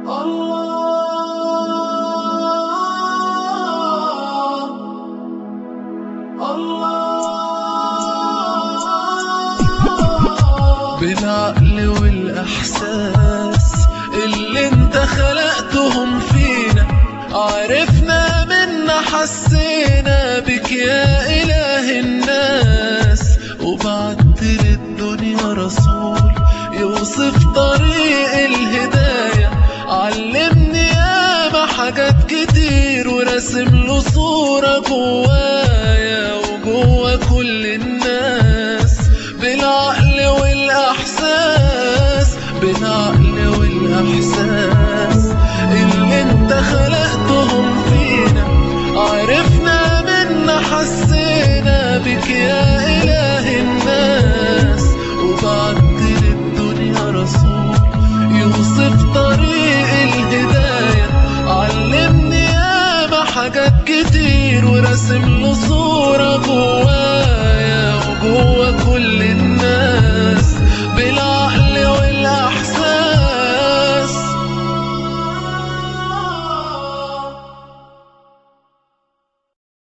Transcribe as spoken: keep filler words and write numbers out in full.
بالعقل والإحساس اللي انت خلقتهم فينا، عرفنا منا حسينا بك يا إله الناس. وبعت للدنيا رسول يوصف طريق الهداية، علمني ياما حاجات كتير ورسم له صورة جوايا وجوا كل الناس. بالعقل والإحساس بالعقل والإحساس اللي انت خلقتهم فينا، عرفنا منا حسينا بك يا إله الناس. وبعت للدنيا رسول يوصف طريق الهداية، علمني ياما حاجات كتير ورسم له صورة جوايا